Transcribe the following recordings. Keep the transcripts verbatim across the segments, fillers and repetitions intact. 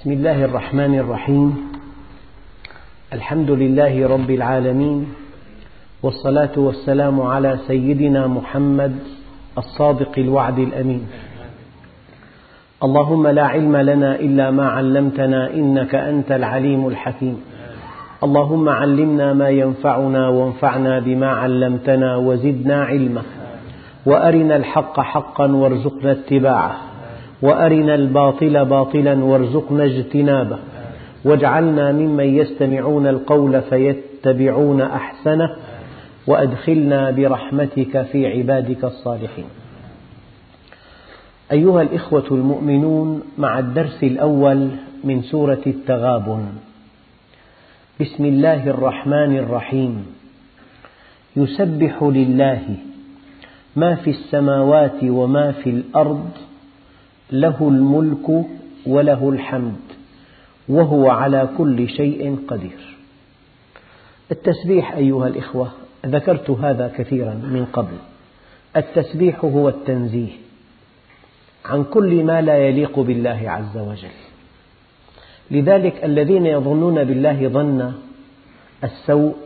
بسم الله الرحمن الرحيم. الحمد لله رب العالمين، والصلاة والسلام على سيدنا محمد الصادق الوعد الأمين. اللهم لا علم لنا إلا ما علمتنا إنك أنت العليم الحكيم. اللهم علمنا ما ينفعنا وانفعنا بما علمتنا وزدنا علما، وأرنا الحق حقا وارزقنا اتباعه، وأرنا الباطل باطلا وارزقنا اجتنابه، واجعلنا ممن يستمعون القول فيتبعون أحسنه، وأدخلنا برحمتك في عبادك الصالحين. أيها الإخوة المؤمنون، مع الدرس الأول من سورة التغابن. بسم الله الرحمن الرحيم. يسبح لله ما في السماوات وما في الأرض، له الملك وله الحمد وهو على كل شيء قدير. التسبيح أيها الإخوة، ذكرت هذا كثيرا من قبل. التسبيح هو التنزيه عن كل ما لا يليق بالله عز وجل. لذلك الذين يظنون بالله ظن السوء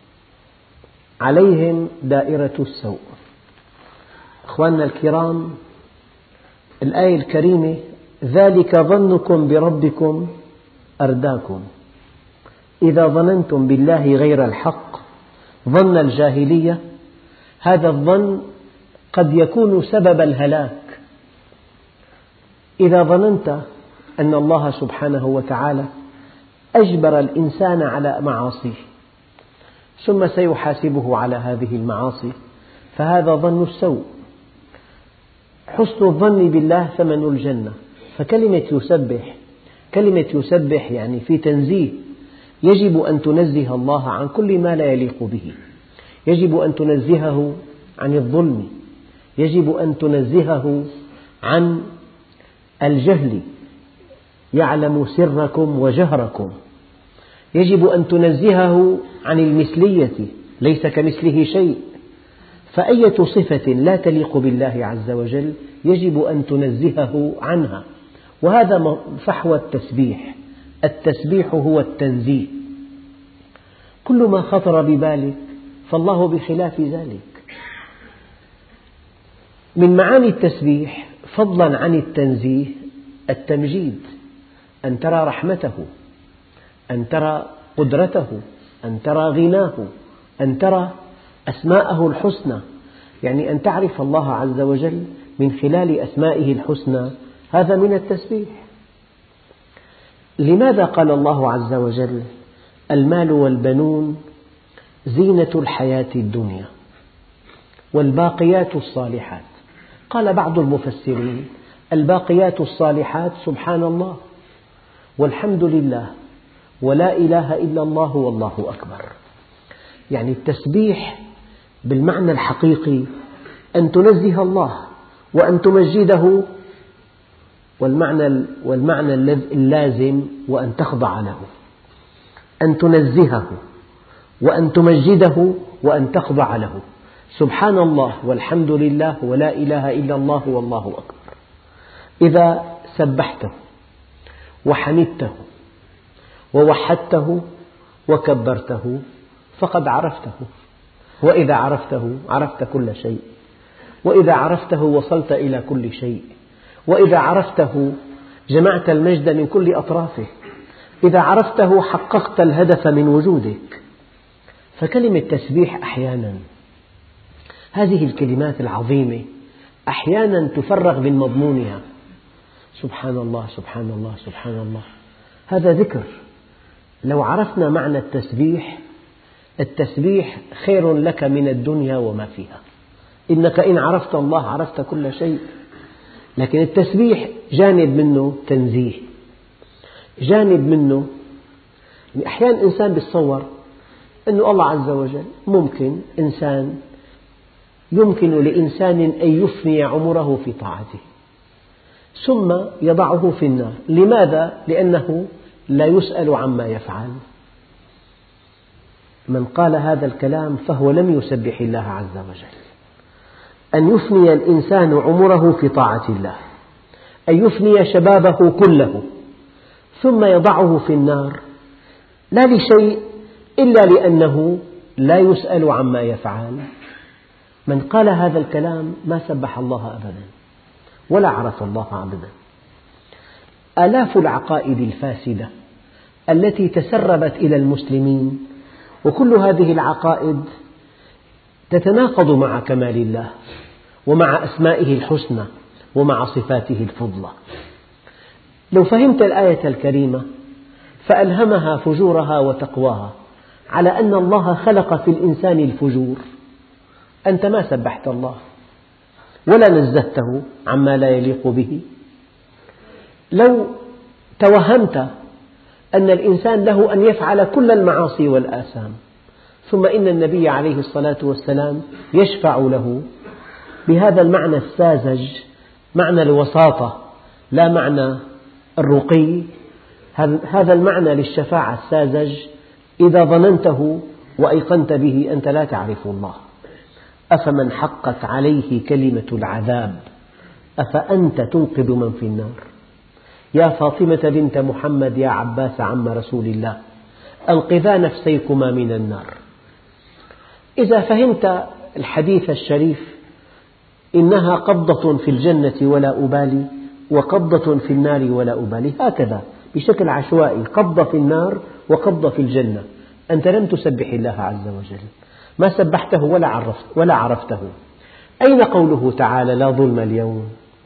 عليهم دائرة السوء. أخواننا الكرام، الآية الكريمة: ذلك ظنكم بربكم أرداكم. إذا ظننتم بالله غير الحق ظن الجاهلية، هذا الظن قد يكون سبب الهلاك. إذا ظننت أن الله سبحانه وتعالى أجبر الإنسان على معاصيه ثم سيحاسبه على هذه المعاصي، فهذا ظن السوء. حسن الظن بالله ثمن الجنة. فكلمة يسبح، كلمة يسبح يعني في تنزيه. يجب أن تنزه الله عن كل ما لا يليق به، يجب أن تنزهه عن الظلم، يجب أن تنزهه عن الجهل، يعلم سركم وجهركم. يجب أن تنزهه عن المثلية، ليس كمثله شيء. فأية صفة لا تليق بالله عز وجل يجب أن تنزهه عنها، وهذا فحوى التسبيح. التسبيح هو التنزيه. كل ما خطر ببالك فالله بخلاف ذلك. من معاني التسبيح فضلا عن التنزيه التمجيد، أن ترى رحمته، أن ترى قدرته، أن ترى غناه، أن ترى أسماءه الحسنى، يعني أن تعرف الله عز وجل من خلال أسمائه الحسنى. هذا من التسبيح. لماذا قال الله عز وجل: المال والبنون زينة الحياة الدنيا والباقيات الصالحات؟ قال بعض المفسرين: الباقيات الصالحات سبحان الله والحمد لله ولا إله إلا الله والله أكبر. يعني التسبيح بالمعنى الحقيقي أن تنزه الله وأن تمجده، والمعنى, والمعنى اللازم وأن تخضع له. أن تنزهه وأن تمجده وأن تخضع له. سبحان الله والحمد لله ولا إله إلا الله والله أكبر. إذا سبحته وحمدته ووحدته وكبرته فقد عرفته، وإذا عرفته عرفت كل شيء، وإذا عرفته وصلت إلى كل شيء، وإذا عرفته جمعت المجد من كل أطرافه، إذا عرفته حققت الهدف من وجودك. فكلمة تسبيح أحيانا، هذه الكلمات العظيمة أحيانا تفرغ من مضمونها. سبحان الله سبحان الله سبحان الله، هذا ذكر. لو عرفنا معنى التسبيح، التسبيح خير لك من الدنيا وما فيها. إنك إن عرفت الله عرفت كل شيء. لكن التسبيح جانب منه تنزيه، جانب منه أحيانا إنسان يتصور أن الله عز وجل ممكن إنسان يمكن لإنسان أن يفني عمره في طاعته ثم يضعه في النار. لماذا؟ لأنه لا يسأل عما يفعل. من قال هذا الكلام فهو لم يسبح الله عز وجل. أن يفني الإنسان عمره في طاعة الله، أن يفني شبابه كله ثم يضعه في النار لا لشيء إلا لأنه لا يسأل عما يفعل. من قال هذا الكلام ما سبح الله أبدا ولا عرف الله أبدا. آلاف العقائد الفاسدة التي تسربت إلى المسلمين، وكل هذه العقائد تتناقض مع كمال الله ومع أسمائه الحسنى ومع صفاته الفضلى. لو فهمت الآية الكريمة فألهمها فجورها وتقواها على أن الله خلق في الإنسان الفجور، أنت ما سبحت الله ولا نزهته عما لا يليق به. لو توهمت أن الإنسان له أن يفعل كل المعاصي والآثام، ثم إن النبي عليه الصلاة والسلام يشفع له بهذا المعنى الساذج، معنى الوساطة لا معنى الرقي، هذا المعنى للشفاعة الساذج إذا ظننته وأيقنت به أنت لا تعرف الله. أفمن حقت عليه كلمة العذاب أفأنت تنقذ من في النار. يا فاطمة بنت محمد يا عباس عم رسول الله أنقذا نفسيكما من النار. إذا فهمت الحديث الشريف إنها قبضة في الجنة ولا أبالي وقبضة في النار ولا أبالي، هكذا بشكل عشوائي، قبضة في النار وقبضة في الجنة، أنت لم تسبح الله عز وجل، ما سبحته ولا عرفت ولا عرفته. أين قوله تعالى لا ظلم اليوم؟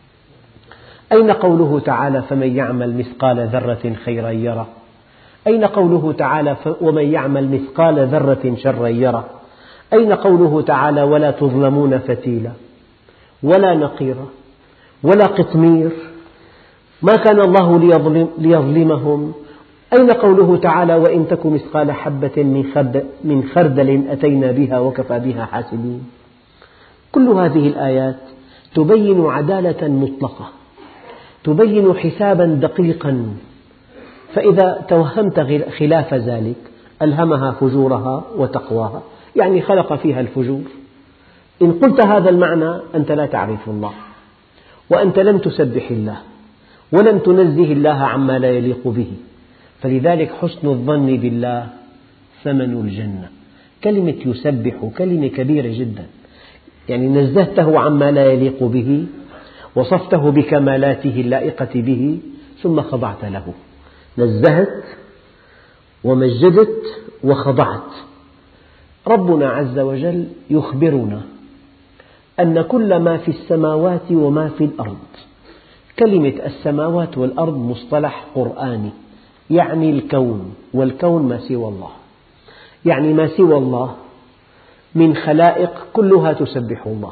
أين قوله تعالى فمن يعمل مثقال ذرة خيرا يره؟ أين قوله تعالى ومن يعمل مثقال ذرة شرا يره؟ أين قوله تعالى ولا تظلمون فتيلا ولا نقيرا ولا قطمير؟ ما كان الله ليظلم ليظلمهم. أين قوله تعالى وإن تك مثقال حبة من خردل أتينا بها وكفى بها حاسبين؟ كل هذه الآيات تبين عدالة مطلقة، تبين حسابا دقيقا، فإذا توهمت خلاف ذلك ألهمها فجورها وتقواها، يعني خلق فيها الفجور. إن قلت هذا المعنى أنت لا تعرف الله، وأنت لم تسبح الله ولم تنزه الله عما لا يليق به. فلذلك حسن الظن بالله ثمن الجنة. كلمة يسبح كلمة كبيرة جدا، يعني نزهته عما لا يليق به، وصفته بكمالاته اللائقة به، ثم خضعت له. نزهت ومجدت وخضعت. ربنا عز وجل يخبرنا أن كل ما في السماوات وما في الأرض، كلمة السماوات والأرض مصطلح قرآني يعني الكون، والكون ما سوى الله، يعني ما سوى الله من خلائق كلها تسبح الله.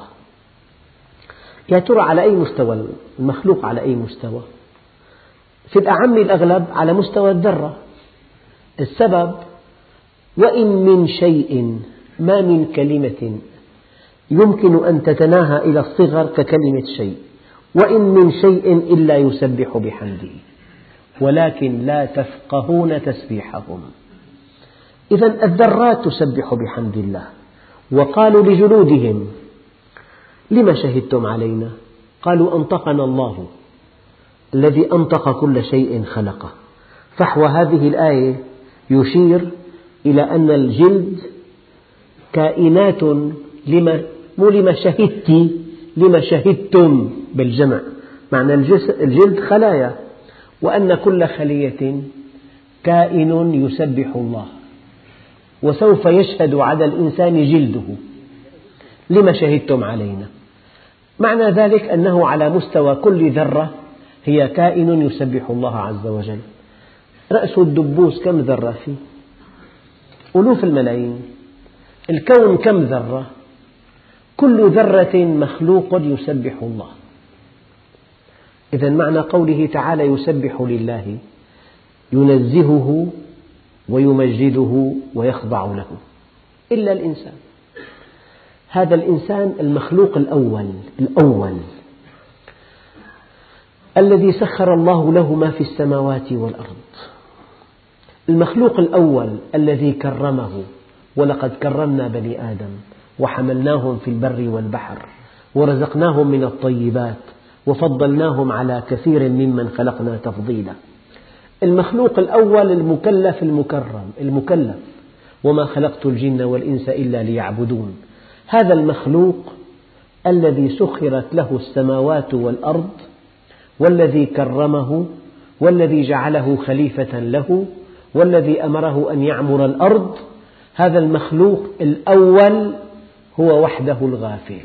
يا ترى على أي مستوى المخلوق؟ على أي مستوى؟ في الأعم الأغلب على مستوى الذرة. السبب وإن من شيء ما من كلمة يمكن أن تتناهى إلى الصغر ككلمة شيء، وإن من شيء إلا يسبح بحمده ولكن لا تفقهون تسبيحهم. إذن الذرات تسبح بحمد الله. وقالوا لجلودهم لم شهدتم علينا؟ قالوا أنطقنا الله الذي أنطق كل شيء خلقه. فحوى هذه الآية يشير إلى أن الجلد كائنات لما مو لما شهدت، لما شهدتم بالجمع، معنى الجلد خلايا، وأن كل خلية كائن يسبح الله، وسوف يشهد على الإنسان جلده. لما شهدتم علينا؟ معنى ذلك أنه على مستوى كل ذرة هي كائن يسبح الله عز وجل. رأس الدبوس كم ذرة فيه؟ ألوف الملايين. الكون كم ذرة؟ كل ذرة مخلوق يسبح الله. إذن معنى قوله تعالى يسبح لله ينزهه ويمجده ويخضع له، إلا الإنسان. هذا الإنسان المخلوق الأول الأول الذي سخر الله له ما في السماوات والأرض، المخلوق الأول الذي كرمه، ولقد كرمنا بني آدم وحملناهم في البر والبحر ورزقناهم من الطيبات وفضلناهم على كثير ممن خلقنا تفضيلا. المخلوق الأول المكلف المكرم المكلف، وما خلقت الجن والإنس إلا ليعبدون. هذا المخلوق الذي سخرت له السماوات والأرض، والذي كرمه، والذي جعله خليفة له، والذي أمره أن يعمر الأرض، هذا المخلوق الأول هو وحده الغافل،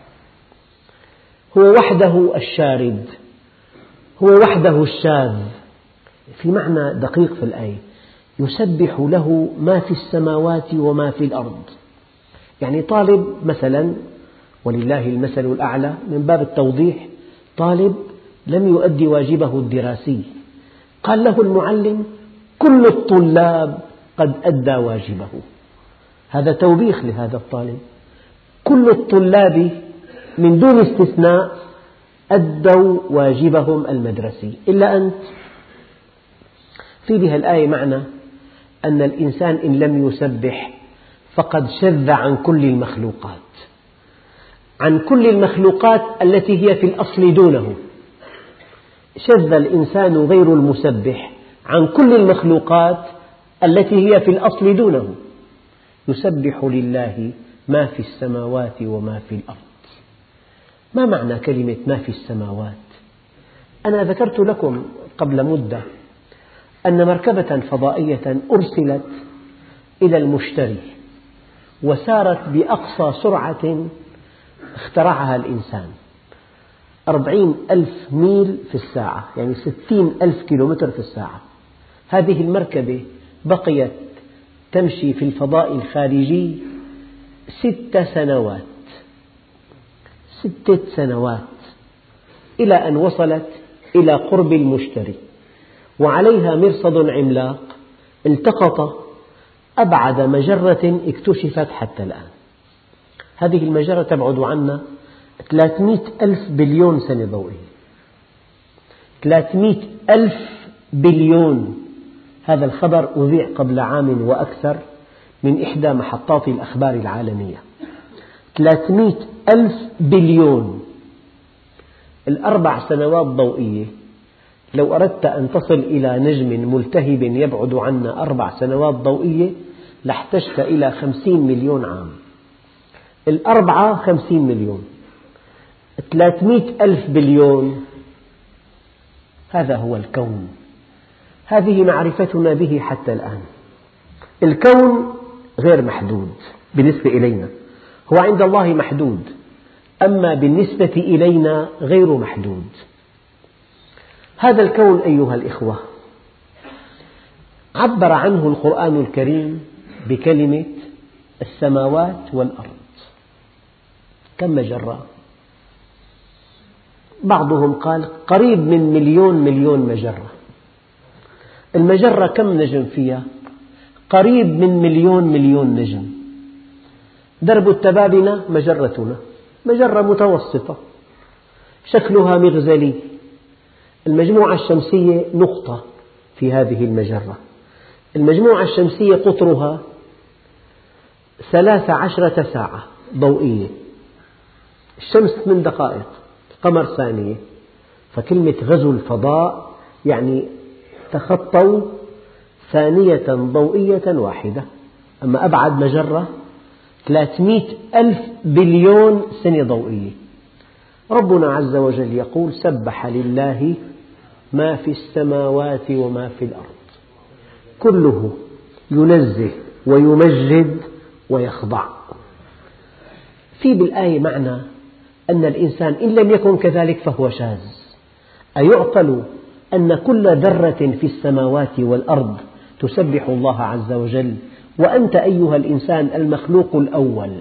هو وحده الشارد، هو وحده الشاذ. في معنى دقيق في الآية: يسبح له ما في السماوات وما في الأرض. يعني طالب مثلا، ولله المثل الأعلى من باب التوضيح، طالب لم يؤدي واجبه الدراسي، قال له المعلم: كل الطلاب قد أدى واجبه. هذا توبيخ لهذا الطالب. كل الطلاب من دون استثناء أدوا واجبهم المدرسي إلا أنت. في بها الآية معنى أن الإنسان إن لم يسبح فقد شذ عن كل المخلوقات، عن كل المخلوقات التي هي في الأصل دونه. شذ الإنسان غير المسبح عن كل المخلوقات التي هي في الأصل دونه. يسبح لله ما في السماوات وما في الأرض. ما معنى كلمة ما في السماوات؟ أنا ذكرت لكم قبل مدة أن مركبة فضائية أرسلت إلى المشتري وسارت بأقصى سرعة اخترعها الإنسان، أربعين ألف ميل في الساعة، يعني ستين ألف كيلومتر في الساعة. هذه المركبة بقيت تمشي في الفضاء الخارجي ست سنوات ستة سنوات إلى أن وصلت إلى قرب المشتري، وعليها مرصد عملاق التقط أبعد مجرة اكتشفت حتى الآن. هذه المجرة تبعد عنا ثلاثمئة ألف بليون سنة ضوئية. ثلاثمئة ألف بليون. هذا الخبر أذيع قبل عام وأكثر من إحدى محطات الأخبار العالمية. ثلاثمئة ألف بليون. الأربع سنوات ضوئية، لو أردت أن تصل إلى نجم ملتهب يبعد عنا أربع سنوات ضوئية لاحتجت إلى خمسين مليون عام. الأربعة خمسين مليون، ثلاثمئة ألف بليون. هذا هو الكون، هذه معرفتنا به حتى الآن. الكون غير محدود بالنسبة إلينا، هو عند الله محدود، أما بالنسبة إلينا غير محدود. هذا الكون أيها الإخوة عبر عنه القرآن الكريم بكلمة السماوات والأرض. كم مجرة؟ بعضهم قال قريب من مليون مليون مجرة. المجرة كم نجم فيها؟ قريب من مليون مليون نجم. درب التبابنة مجرتنا، مجرة متوسطة شكلها مغزلي. المجموعة الشمسية نقطة في هذه المجرة. المجموعة الشمسية قطرها ثلاث عشرة ساعة ضوئية. الشمس ثمان دقائق، القمر ثانية. فكلمة غزو الفضاء يعني تخطوا ثانية ضوئية واحدة. أما أبعد مجرة ثلاثمئة ألف بليون سنة ضوئية. ربنا عز وجل يقول: سبح لله ما في السماوات وما في الأرض، كله ينزه ويمجد ويخضع. في بالآية معنى أن الإنسان إن لم يكن كذلك فهو شاذ. أيعقل أن كل ذرة في السماوات والأرض تسبح الله عز وجل وأنت أيها الإنسان المخلوق الأول؟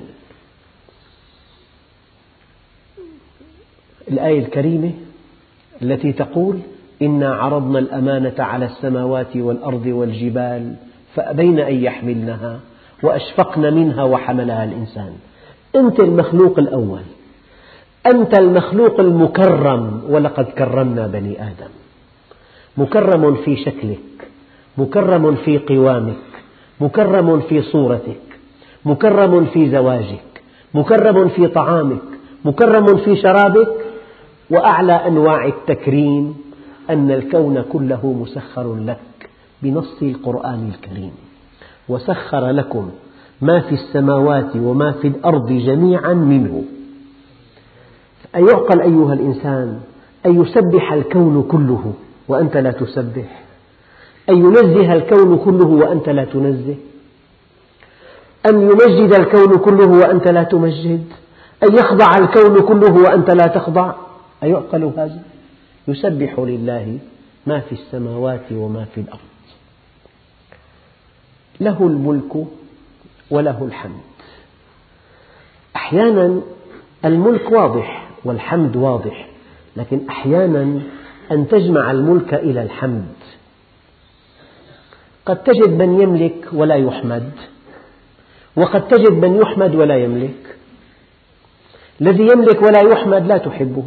الآية الكريمة التي تقول: إنا عرضنا الأمانة على السماوات والأرض والجبال فأبين أن يحملنها وأشفقن منها وحملها الإنسان. أنت المخلوق الأول، أنت المخلوق المكرم، ولقد كرمنا بني آدم. مكرم في شكلك، مكرم في قوامك، مكرم في صورتك، مكرم في زواجك، مكرم في طعامك، مكرم في شرابك. وأعلى أنواع التكريم أن الكون كله مسخر لك. بنص القرآن الكريم: وسخر لكم ما في السماوات وما في الأرض جميعا منه. أيعقل أيها الإنسان أن يسبح الكون كله وأنت لا تسبح؟ أن ينزه الكون كله وأنت لا تنزه؟ أن يمجد الكون كله وأنت لا تمجد؟ أن يخضع الكون كله وأنت لا تخضع؟ أيعقل هذا؟ يسبح لله ما في السماوات وما في الأرض، له الملك وله الحمد. أحيانا الملك واضح والحمد واضح، لكن أحيانا أن تجمع الملك إلى الحمد. قد تجد من يملك ولا يحمد، وقد تجد من يحمد ولا يملك. الذي يملك ولا يحمد لا تحبه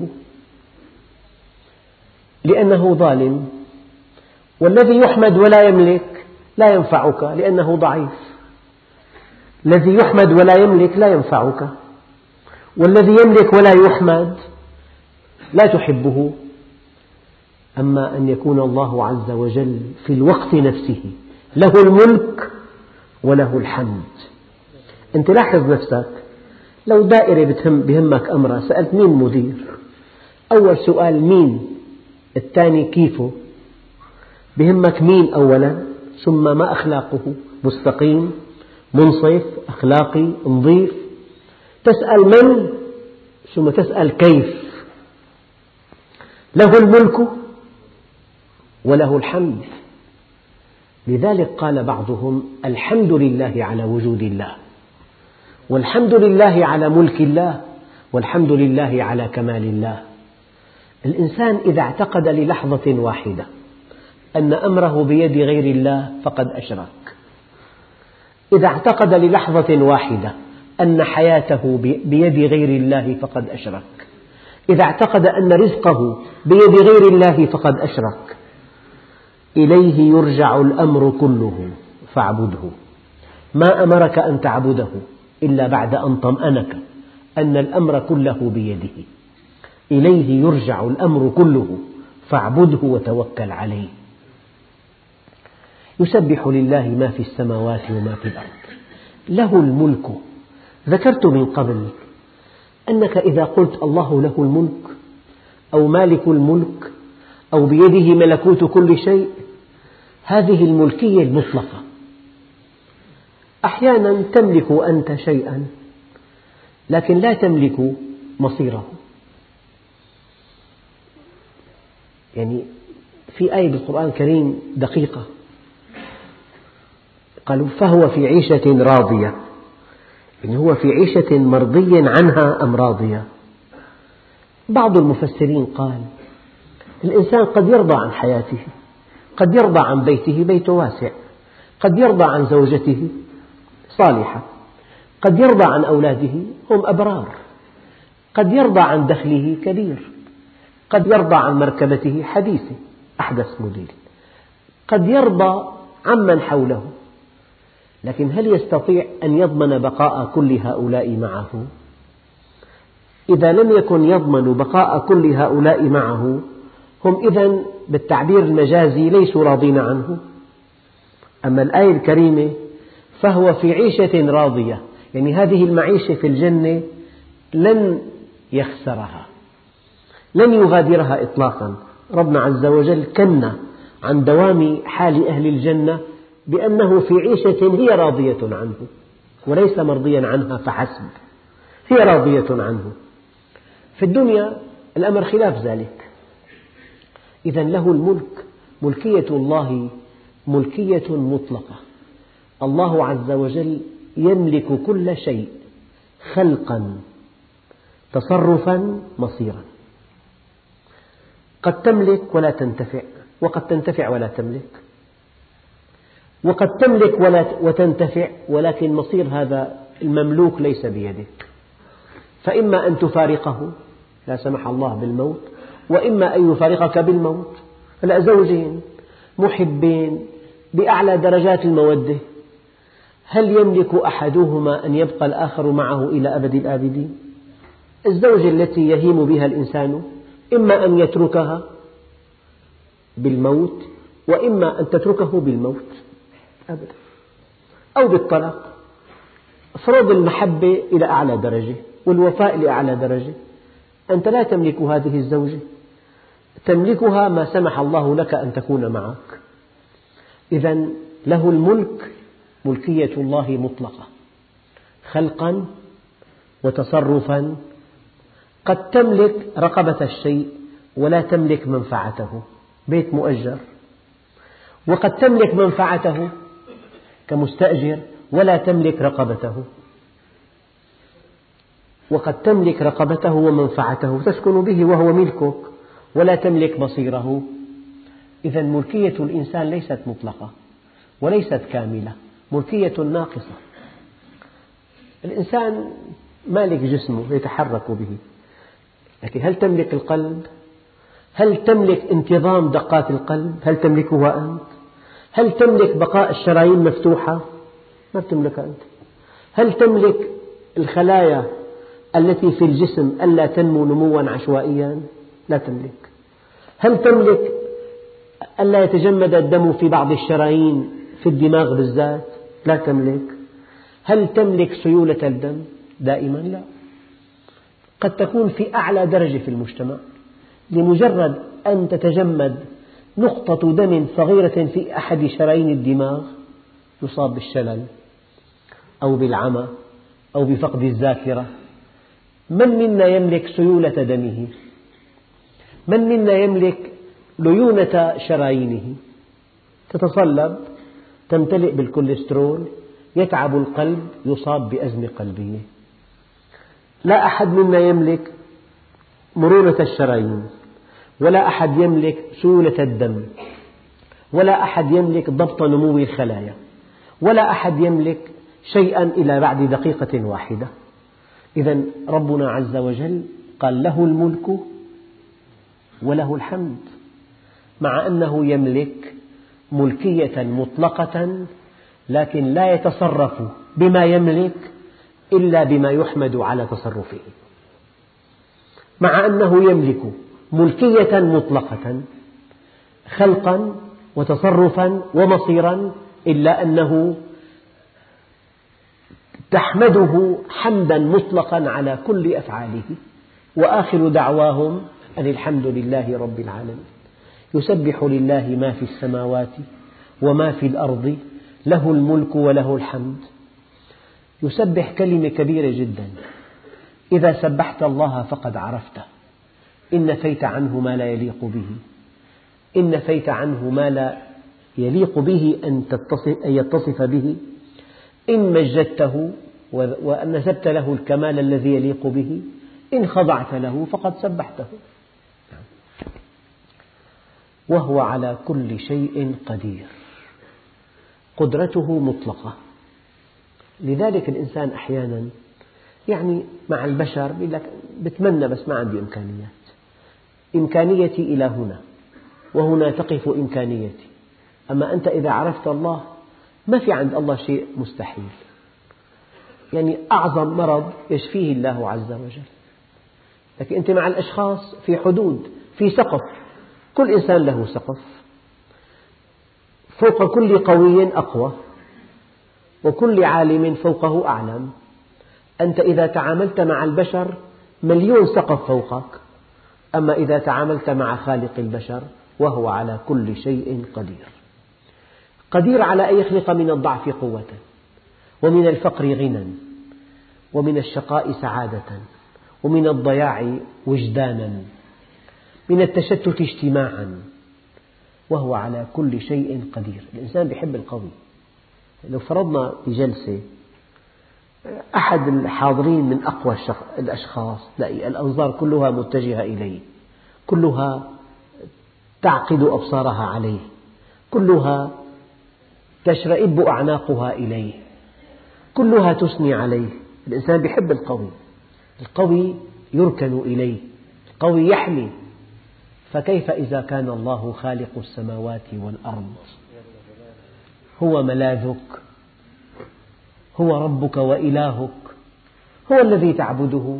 لأنه ظالم، والذي يحمد ولا يملك لا ينفعك لأنه ضعيف. الذي يحمد ولا يملك لا ينفعك، والذي يملك ولا يحمد لا تحبه. أما أن يكون الله عز وجل في الوقت نفسه له الملك وله الحمد. أنت لاحظ نفسك، لو دائرة بهمك أمرها سألت مين مدير؟ أول سؤال مين، الثاني كيفه. بهمك مين أولا، ثم ما أخلاقه، مستقيم، منصف، أخلاقي، نظيف. تسأل من ثم تسأل كيف. له الملك وله الحمد. لذلك قال بعضهم: الحمد لله على وجود الله، والحمد لله على ملك الله، والحمد لله على كمال الله. الإنسان إذا اعتقد للحظة واحدة أن أمره بيد غير الله فقد أشرك. إذا اعتقد للحظة واحدة أن حياته بيد غير الله فقد أشرك. إذا اعتقد أن رزقه بيد غير الله فقد أشرك. إليه يرجع الأمر كله فاعبده. ما أمرك أن تعبده إلا بعد أن طمأنك أن الأمر كله بيده. إليه يرجع الأمر كله فاعبده وتوكل عليه. يسبح لله ما في السماوات وما في الأرض، له الملك. ذكرت من قبل أنك إذا قلت الله له الملك أو مالك الملك أو بيده ملكوت كل شيء، هذه الملكية المطلقة. أحيانا تملك أنت شيئا لكن لا تملك مصيره. يعني في آية بالقرآن الكريم دقيقة، قالوا: فهو في عيشة راضية. يعني هو في عيشة مرضي عنها أم راضية؟ بعض المفسرين قال: الإنسان قد يرضى عن حياته، قد يرضى عن بيته، بيته واسع، قد يرضى عن زوجته صالحة، قد يرضى عن أولاده هم أبرار، قد يرضى عن دخله كبير، قد يرضى عن مركبته حديثة أحدث موديل، قد يرضى عمن حوله. لكن هل يستطيع أن يضمن بقاء كل هؤلاء معه؟ إذا لم يكن يضمن بقاء كل هؤلاء معه، هم إذن بالتعبير المجازي ليسوا راضين عنه. أما الآية الكريمة فهو في عيشة راضية، يعني هذه المعيشة في الجنة لن يخسرها، لن يغادرها إطلاقا. ربنا عز وجل كنى عن دوام حال أهل الجنة بأنه في عيشة هي راضية عنه وليس مرضيا عنها فحسب، هي راضية عنه. في الدنيا الأمر خلاف ذلك. إذن له الملك، ملكية الله ملكية مطلقة. الله عز وجل يملك كل شيء خلقا، تصرفا، مصيرا. قد تملك ولا تنتفع، وقد تنتفع ولا تملك، وقد تملك ولا وتنتفع ولكن مصير هذا المملوك ليس بيدك. فإما أن تفارقه لا سمح الله بالموت، وإما أن يفارقك بالموت. هلأ زوجين محبين بأعلى درجات المودة، هل يملك أحدهما أن يبقى الآخر معه إلى أبد الآبدين؟ الزوجة التي يهيم بها الإنسان إما أن يتركها بالموت، وإما أن تتركه بالموت أبدا أو بالطلاق. افرض المحبة إلى أعلى درجة والوفاء إلى أعلى درجة، أنت لا تملك هذه الزوجة، تملكها ما سمح الله لك أن تكون معك. إذا له الملك، ملكية الله مطلقة خلقا وتصرفا. قد تملك رقبة الشيء ولا تملك منفعته، بيت مؤجر، وقد تملك منفعته كمستأجر ولا تملك رقبته، وقد تملك رقبته ومنفعته تسكن به وهو ملكك ولا تملك مصيره. إذا ملكية الإنسان ليست مطلقة وليست كاملة، ملكية ناقصة. الإنسان مالك جسمه يتحرك به، لكن هل تملك القلب؟ هل تملك انتظام دقات القلب؟ هل تملكها أنت؟ هل تملك بقاء الشرايين مفتوحة؟ ما تملكها أنت. هل تملك الخلايا التي في الجسم ألا تنمو نموا عشوائيا؟ لا تملك. هل تملك ألا يتجمد الدم في بعض الشرايين في الدماغ بالذات؟ لا تملك. هل تملك سيولة الدم دائما؟ لا. قد تكون في أعلى درجة في المجتمع، لمجرد أن تتجمد نقطة دم صغيرة في أحد شرايين الدماغ يصاب بالشلل أو بالعمى أو بفقد الذاكرة. من منا يملك سيولة دمه؟ من منا يملك ليونة شرايينه؟ تتصلب، تمتلئ بالكوليسترول، يتعب القلب، يصاب بأزمة قلبية. لا أحد منا يملك مرونة الشرايين، ولا أحد يملك سيولة الدم، ولا أحد يملك ضبط نمو الخلايا، ولا أحد يملك شيئا إلى بعد دقيقة واحدة. إذا ربنا عز وجل قال له الملك وله الحمد، مع أنه يملك ملكية مطلقة، لكن لا يتصرف بما يملك إلا بما يحمد على تصرفه. مع أنه يملك ملكية مطلقة خلقا وتصرفا ومصيرا، إلا أنه تحمده حمدا مطلقا على كل أفعاله. وآخر دعواهم أن الحمد لله رب العالمين. يسبح لله ما في السماوات وما في الأرض، له الملك وله الحمد. يسبح كلمة كبيرة جدا. إذا سبحت الله فقد عرفته، إن نفيت عنه ما لا يليق به، إن نفيت عنه ما لا يليق به أن يتصف به، إن مجدته ونسبت له الكمال الذي يليق به، إن خضعت له فقد سبحته. وهو على كل شيء قدير، قدرته مطلقة. لذلك الإنسان أحيانا يعني مع البشر يقول لك بتمنى بس ما عندي إمكانيات، إمكانيتي إلى هنا وهنا تقف إمكانيتي. أما أنت إذا عرفت الله ما في عند الله شيء مستحيل. يعني أعظم مرض يشفيه الله عز وجل، لكن أنت مع الأشخاص في حدود، في سقف، كل إنسان له سقف، فوق كل قوي أقوى، وكل عالم فوقه أعلم. أنت إذا تعاملت مع البشر مليون سقف فوقك، أما إذا تعاملت مع خالق البشر وهو على كل شيء قدير. قدير على أن يخلق من الضعف قوة، ومن الفقر غنى، ومن الشقاء سعادة، ومن الضياع وجدانا، من التشتت اجتماعا، وهو على كل شيء قدير. الإنسان يحب القوي. لو فرضنا بجلسة أحد الحاضرين من أقوى الأشخاص، تلاقي الأنظار كلها متجهة إليه، كلها تعقد أبصارها عليه، كلها تشرئب أعناقها إليه، كلها تثني عليه. الإنسان يحب القوي، القوي يركن إليه، القوي يحمي. فكيف إذا كان الله خالق السماوات والأرض، هو ملاذك، هو ربك وإلهك، هو الذي تعبده.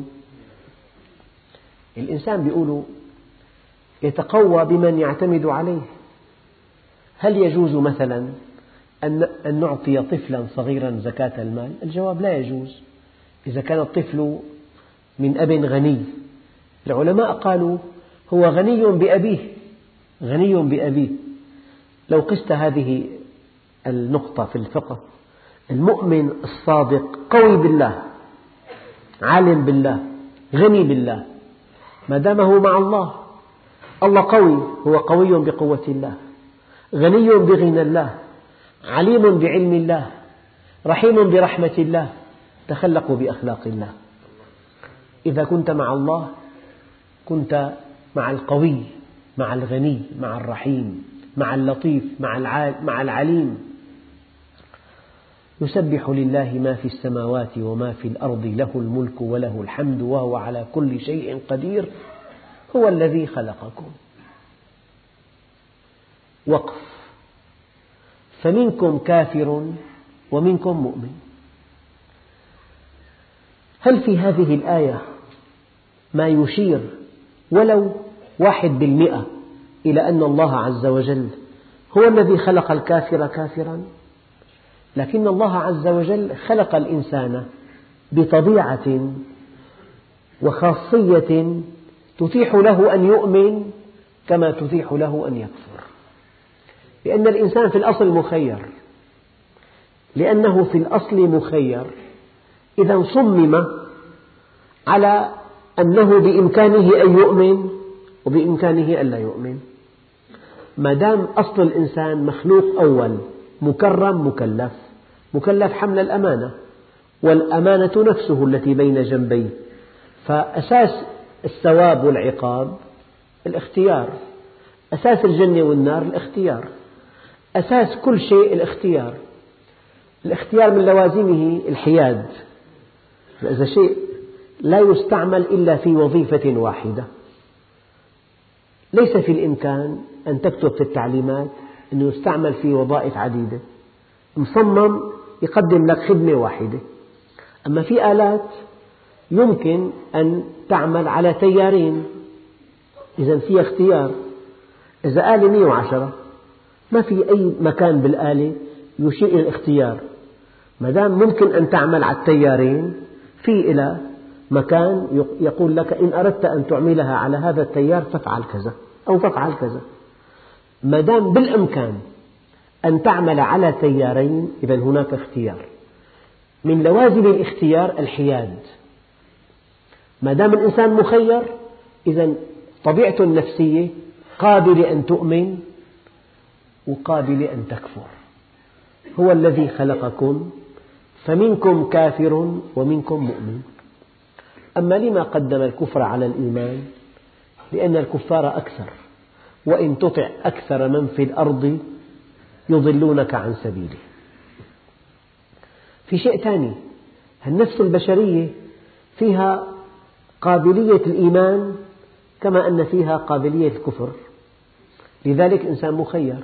الإنسان يقول يتقوى بمن يعتمد عليه. هل يجوز مثلا أن نعطي طفلا صغيرا زكاة المال؟ الجواب لا يجوز إذا كان الطفل من أب غني. العلماء قالوا هو غني بأبيه، غني بأبيه. لو قست هذه النقطة في الفقه، المؤمن الصادق قوي بالله، عالم بالله، غني بالله، ما دام هو مع الله، الله قوي، هو قوي بقوة الله، غني بغنى الله، عليم بعلم الله، رحيم برحمة الله، تخلق بأخلاق الله. إذا كنت مع الله كنت مع القوي، مع الغني، مع الرحيم، مع اللطيف، مع العليم. يسبح لله ما في السماوات وما في الأرض، له الملك وله الحمد وهو على كل شيء قدير، هو الذي خلقكم. وقف. فمنكم كافر ومنكم مؤمن. هل في هذه الآية ما يشير ولو واحد بالمئة إلى أن الله عز وجل هو الذي خلق الكافر كافرا؟ لكن الله عز وجل خلق الإنسان بطبيعة وخاصية تتيح له أن يؤمن كما تتيح له أن يكفر، لأن الإنسان في الأصل مخير. لأنه في الأصل مخير، إذا صمم على أنه بإمكانه أن يؤمن وبإمكانه أن لا يؤمن. ما دام أصل الإنسان مخلوق أول مكرم مكلف، مكلف حمل الأمانة، والأمانة نفسه التي بين جنبيه، فأساس الثواب والعقاب الاختيار، أساس الجنة والنار الاختيار، أساس كل شيء الاختيار. الاختيار من لوازمه الحياد، إذا شيء لا يستعمل إلا في وظيفة واحدة، ليس في الإمكان أن تكتب في التعليمات أنه يستعمل في وظائف عديدة، مصمم يقدم لك خدمة واحدة. أما في آلات يمكن أن تعمل على تيارين، إذا فيها اختيار. إذا آلة مئة وعشرة ما في أي مكان بالآلة يشير إلى الاختيار، ما دام ممكن أن تعمل على التيارين، في إلى مكان يقول لك إن أردت أن تعملها على هذا التيار فافعل كذا أو فافعل كذا. ما دام بالإمكان أن تعمل على تيارين، إذا هناك اختيار. من لوازم الاختيار الحياد. ما دام الإنسان مخير، إذا طبيعته النفسية قابلة أن تؤمن وقابلة أن تكفر. هو الذي خلقكم فمنكم كافر ومنكم مؤمن. أما لما قدم الكفر على الإيمان؟ لأن الكفار أكثر، وإن تطع أكثر من في الأرض يضلونك عن سبيله. في شيء ثاني، النفس البشرية فيها قابلية الإيمان كما أن فيها قابلية الكفر، لذلك الإنسان مخير.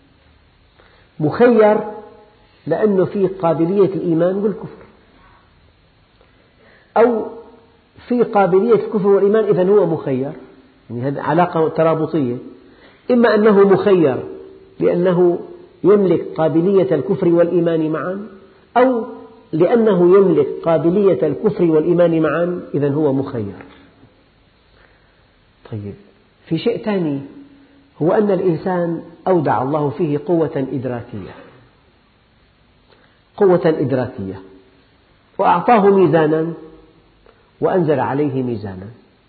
مخير لأنه فيه قابلية الإيمان والكفر، أو في قابلية الكفر والإيمان، إذن هو مخير. يعني هذه علاقة ترابطية، إما أنه مخير لأنه يملك قابلية الكفر والإيمان معا، أو لأنه يملك قابلية الكفر والإيمان معا، إذن هو مخير. طيب، في شيء ثاني، هو أن الإنسان أودع الله فيه قوة إدراكية، قوة إدراكية، وأعطاه ميزانا وأنزل عليه ميزانا،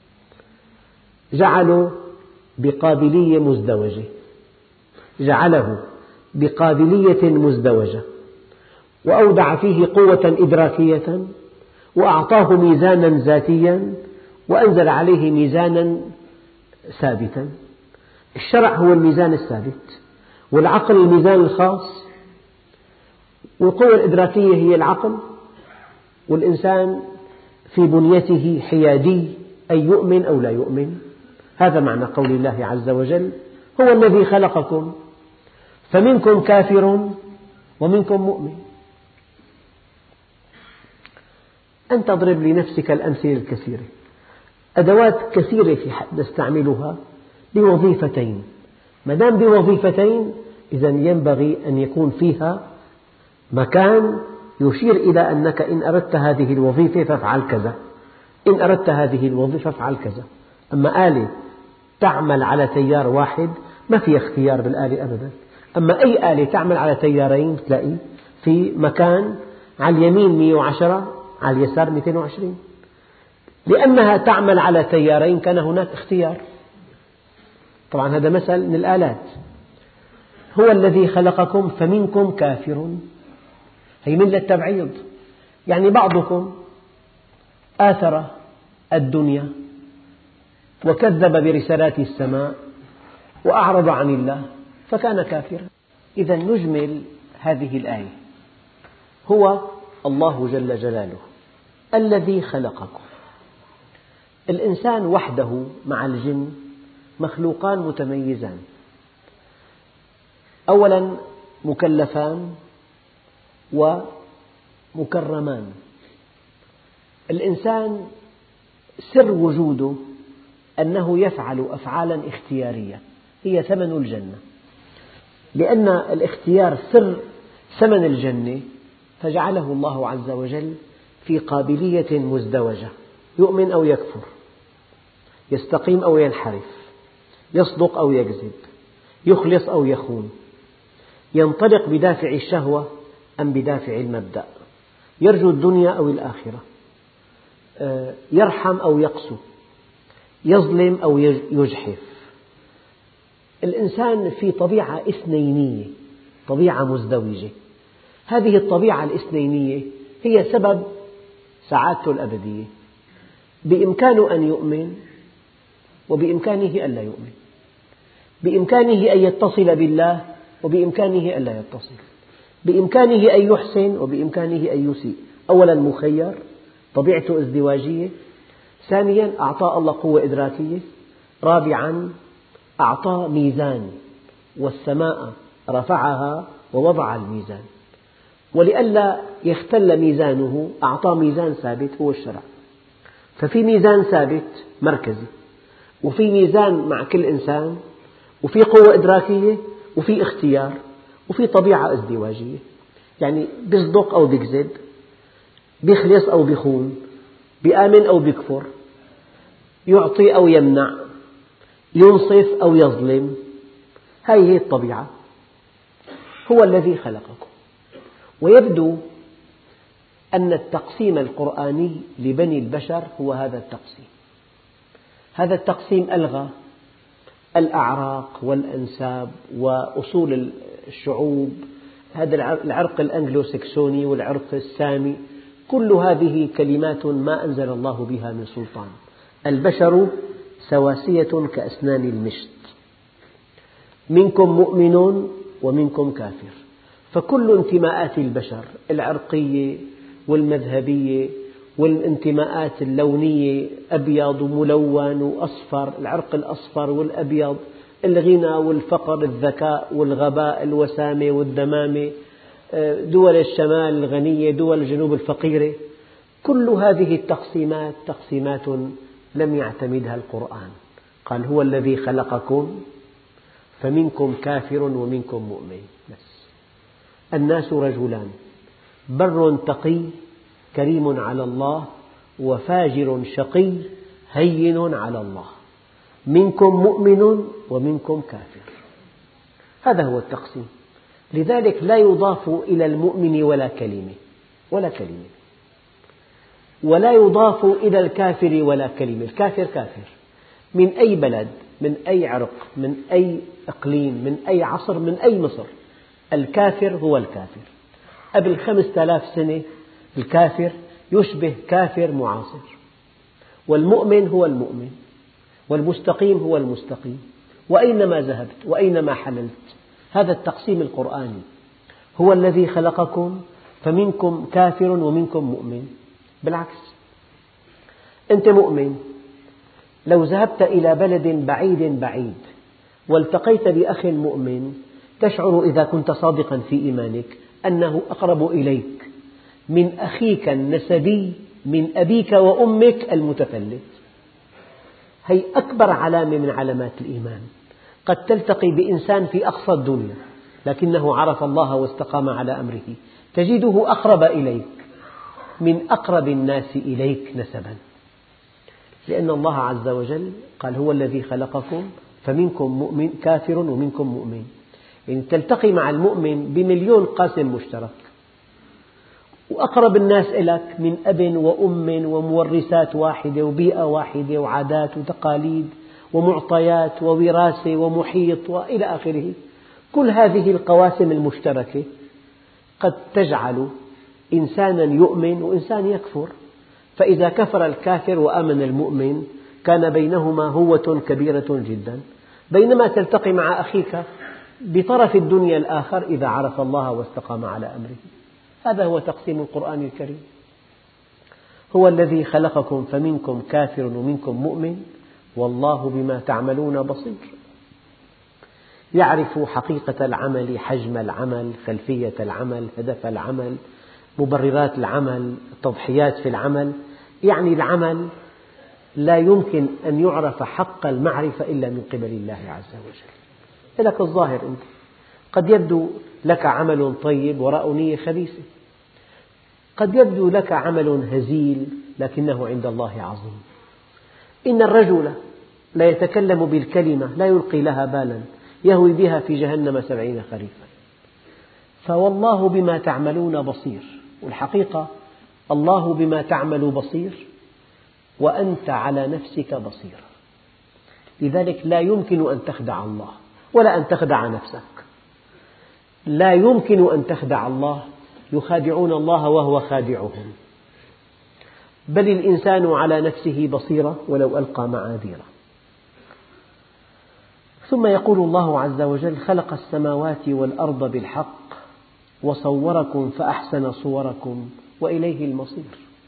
جعله بقابلية مزدوجة، جعله بقابلية مزدوجة، وأودع فيه قوة إدراكية، وأعطاه ميزانا ذاتيا، وأنزل عليه ميزانا ثابتا. الشرع هو الميزان الثابت، والعقل الميزان الخاص، والقوة الإدراكية هي العقل، والإنسان في بنيته حيادي، أي يؤمن أو لا يؤمن. هذا معنى قول الله عز وجل هو الذي خلقكم فمنكم كافر ومنكم مؤمن. أن تضرب لنفسك الأمثلة الكثيرة، أدوات كثيرة نستعملها بوظيفتين. ما دام بوظيفتين إذا ينبغي أن يكون فيها مكان يشير إلى أنك إن أردت هذه الوظيفة فافعل كذا، إن أردت هذه الوظيفة فافعل كذا. أما آلة تعمل على تيار واحد ما في اختيار بالآلة أبدا. أما أي آلة تعمل على تيارين تلاقي في مكان على اليمين مئة وعشرة على اليسار مئتين وعشرين، لأنها تعمل على تيارين كان هناك اختيار. طبعا هذا مثل من الآلات. هو الذي خلقكم فمنكم كافر، هي من للتبعيض، يعني بعضكم آثر الدنيا وكذب برسالات السماء وأعرض عن الله فكان كافرا. إذا نجمل هذه الآية، هو الله جل جلاله الذي خلقكم. الإنسان وحده مع الجن مخلوقان متميزان، أولا مكلفان ومكرمان. الإنسان سر وجوده أنه يفعل أفعالا اختيارية هي ثمن الجنة، لأن الاختيار سر ثمن الجنة، فجعله الله عز وجل في قابلية مزدوجة، يؤمن أو يكفر، يستقيم أو ينحرف، يصدق أو يكذب، يخلص أو يخون، ينطلق بدافع الشهوة أم بدافع المبدأ، يرجو الدنيا أو الآخرة، يرحم أو يقسو، يظلم أو يجحف. الإنسان في طبيعة اثنينية، طبيعة مزدوجة. هذه الطبيعة الاثنينية هي سبب سعادته الأبدية. بإمكانه أن يؤمن وبإمكانه أن لا يؤمن، بإمكانه أن يتصل بالله وبإمكانه أن لا يتصل، بإمكانه أن يحسن وبإمكانه أن يسيء. أولا مخير، طبيعته ازدواجية. ثانيا أعطاه الله قوة إدراكية. رابعا أعطاه ميزان، والسماء رفعها ووضع الميزان، ولئلا يختل ميزانه أعطاه ميزان ثابت هو الشرع. ففي ميزان ثابت مركزي، وفي ميزان مع كل إنسان، وفي قوة إدراكية، وفي اختيار، وفي طبيعة ازدواجية. يعني بيصدق أو بيكذب، بيخلص أو بيخون، بيآمن أو بيكفر، يعطي أو يمنع، ينصف أو يظلم. هذه هي الطبيعة. هو الذي خلقكم. ويبدو أن التقسيم القرآني لبني البشر هو هذا التقسيم. هذا التقسيم ألغى الأعراق والأنساب وأصول الشعوب، هذا العرق الأنجلو سكسوني والعرق السامي، كل هذه كلمات ما أنزل الله بها من سلطان. البشر سواسية كأسنان المشط، منكم مؤمن ومنكم كافر. فكل انتماءات البشر العرقية والمذهبية والانتماءات اللونية، أبيض وملون وأصفر، العرق الأصفر والأبيض، الغنى والفقر، الذكاء والغباء، الوسامة والدمامة، دول الشمال الغنية، دول الجنوب الفقيرة، كل هذه التقسيمات تقسيمات لم يعتمدها القرآن. قال هو الذي خلقكم فمنكم كافر ومنكم مؤمن. بس الناس رجلان، بر تقي كريم على الله، وفاجر شقي هين على الله، منكم مؤمن ومنكم كافر. هذا هو التقسيم. لذلك لا يضاف إلى المؤمن ولا كلمة ولا كلمة، ولا يضاف إلى الكافر ولا كلمة. الكافر كافر من أي بلد، من أي عرق، من أي إقليم، من أي عصر، من أي مصر. الكافر هو الكافر. قبل خمسة آلاف سنة الكافر يشبه كافر معاصر، والمؤمن هو المؤمن، والمستقيم هو المستقيم، وأينما ذهبت وأينما حللت. هذا التقسيم القرآني. هو الذي خلقكم فمنكم كافر ومنكم مؤمن. بالعكس، أنت مؤمن، لو ذهبت إلى بلد بعيد بعيد والتقيت بأخ مؤمن تشعر إذا كنت صادقا في إيمانك أنه أقرب إليك من أخيك النسبي من أبيك وأمك المتفلت. هي أكبر علامة من علامات الإيمان. قد تلتقي بإنسان في أقصى الدنيا لكنه عرف الله واستقام على أمره تجده أقرب إليك من أقرب الناس إليك نسبا، لأن الله عز وجل قال هو الذي خلقكم فمنكم مؤمن كافر ومنكم مؤمن، يعني تلتقي مع المؤمن بمليون قاسم مشترك، وأقرب الناس إليك من أب وأم ومورثات واحدة وبيئة واحدة وعادات وتقاليد ومعطيات ووراثة ومحيط وإلى آخره. كل هذه القواسم المشتركة قد تجعل إنسانا يؤمن وإنسان يكفر، فإذا كفر الكافر وآمن المؤمن كان بينهما هوة كبيرة جدا، بينما تلتقي مع أخيك بطرف الدنيا الآخر إذا عرف الله واستقام على أمره. هذا هو تقسيم القرآن الكريم. هو الذي خلقكم فمنكم كافر ومنكم مؤمن والله بما تعملون بصير. يعرف حقيقة العمل، حجم العمل، خلفية العمل، هدف العمل، مبررات العمل، التضحيات في العمل. يعني العمل لا يمكن أن يعرف حق المعرفة إلا من قبل الله عز وجل. لك الظاهر أنت قد يبدو لك عمل طيب وراء نية خبيثة، قد يبدو لك عمل هزيل لكنه عند الله عظيم. إن الرجل لا يتكلم بالكلمة لا يلقي لها بالا يهوي بها في جهنم سبعين خريفا. فوالله بما تعملون بصير، والحقيقة الله بما تعمل بصير وأنت على نفسك بصير، لذلك لا يمكن أن تخدع الله ولا أن تخدع نفسك. لا يمكن أن تخدع الله، يخادعون الله وهو خادعهم. بل الإنسان على نفسه بصيرة ولو ألقى معاذيره. ثم يقول الله عز وجل خلق السماوات والأرض بالحق وصوركم فأحسن صوركم وإليه المصير.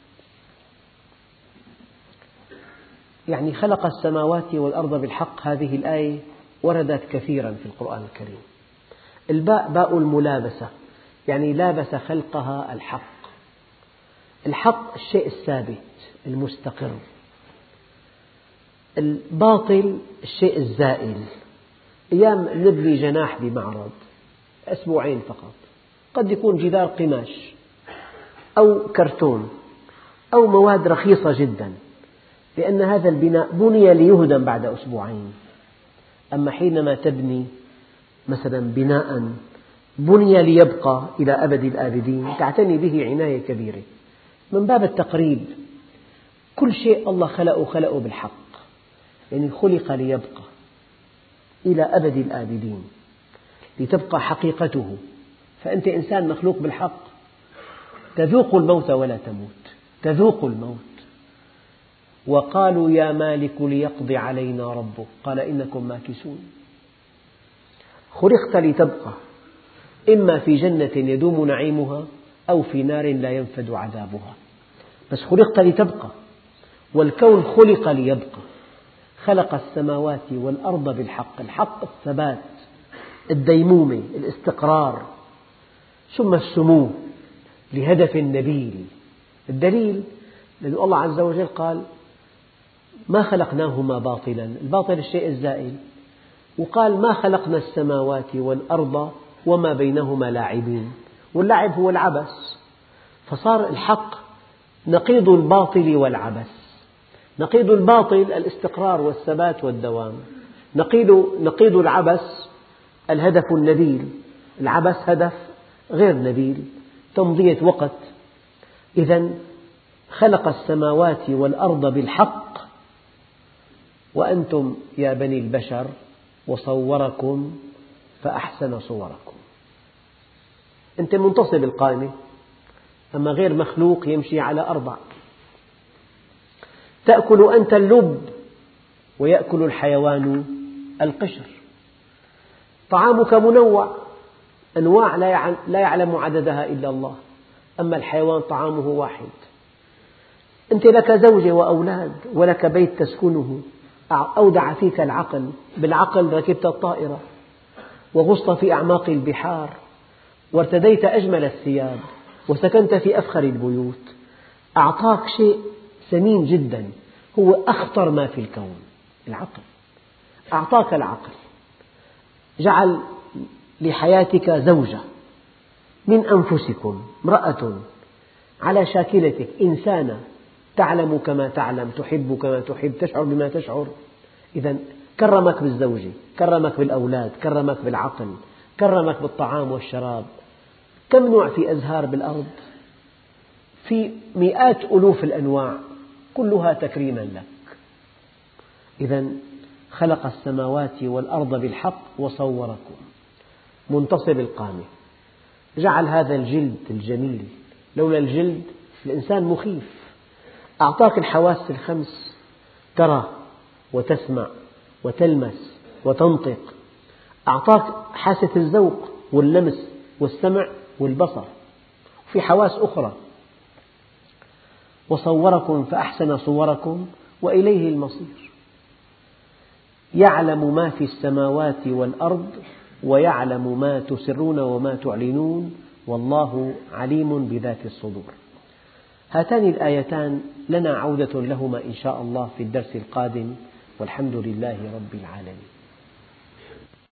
يعني خلق السماوات والأرض بالحق، هذه الآية وردت كثيرا في القرآن الكريم. الباء باء الملابسة، يعني لابس خلقها الحق. الحق الشيء الثابت المستقر، الباطل الشيء الزائل. أيام نبني جناح بمعرض أسبوعين فقط، قد يكون جدار قماش أو كرتون أو مواد رخيصة جدا، لأن هذا البناء بني ليهدم بعد أسبوعين. أما حينما تبني مثلا بناء بني ليبقى إلى أبد الآبدين تعتني به عناية كبيرة. من باب التقريب كل شيء الله خلقه خلقه بالحق، يعني خلق ليبقى إلى أبد الآبدين لتبقى حقيقته. فأنت إنسان مخلوق بالحق، تذوق الموت ولا تموت، تذوق الموت. وقالوا يا مالك ليقض علينا ربك قال إنكم ماكثون. خلقت لتبقى، إما في جنة يدوم نعيمها أو في نار لا ينفد عذابها، بس خلقت لتبقى. والكون خلق ليبقى. خلق السماوات والأرض بالحق، الحق الثبات، الديمومة، الاستقرار، ثم السمو لهدف نبيل. الدليل لأن الله عز وجل قال ما خلقناهما باطلا، الباطل الشيء الزائل، وقال ما خلقنا السماوات والأرض وما بينهما لاعبين، واللعب هو العبث. فصار الحق نقيض الباطل والعبث. نقيض الباطل الاستقرار والثبات والدوام، نقيض نقيض العبث الهدف النبيل. العبث هدف غير نبيل، تمضية وقت. إذن خلق السماوات والأرض بالحق وأنتم يا بني البشر وصوركم فأحسن صوركم. أنت منتصب القائمة، أما غير مخلوق يمشي على أربع. تأكل أنت اللب ويأكل الحيوان القشر. طعامك منوع، أنواع لا يعلم عددها إلا الله، أما الحيوان طعامه واحد. أنت لك زوجة وأولاد ولك بيت تسكنه، أودع فيك العقل، بالعقل ركبت الطائرة وغصت في أعماق البحار وارتديت أجمل الثياب وسكنت في أفخر البيوت. أعطاك شيء ثمين جدا هو أخطر ما في الكون، العقل. أعطاك العقل، جعل لحياتك زوجة من أنفسكم، امرأة على شاكلتك، إنسانة تعلم كما تعلم، تحب كما تحب، تشعر بما تشعر. إذا كرمك بالزوجة، كرمك بالأولاد، كرمك بالعقل، كرمك بالطعام والشراب. كم نوع في أزهار بالأرض؟ في مئات ألوف الأنواع، كلها تكريما لك. إذا خلق السماوات والأرض بالحق وصوركم منتصب القامة، جعل هذا الجلد الجميل، لولا الجلد الإنسان مخيف. أعطاك الحواس الخمس، ترى وتسمع وتلمس وتنطق، أعطاك حاسة الذوق واللمس والسمع والبصر، في حواس أخرى. وصوركم فأحسن صوركم وإليه المصير. يعلم ما في السماوات والأرض ويعلم ما تسرون وما تعلنون والله عليم بذات الصدور. هاتان الآيتان لنا عودة لهما إن شاء الله في الدرس القادم، والحمد لله رب العالمين.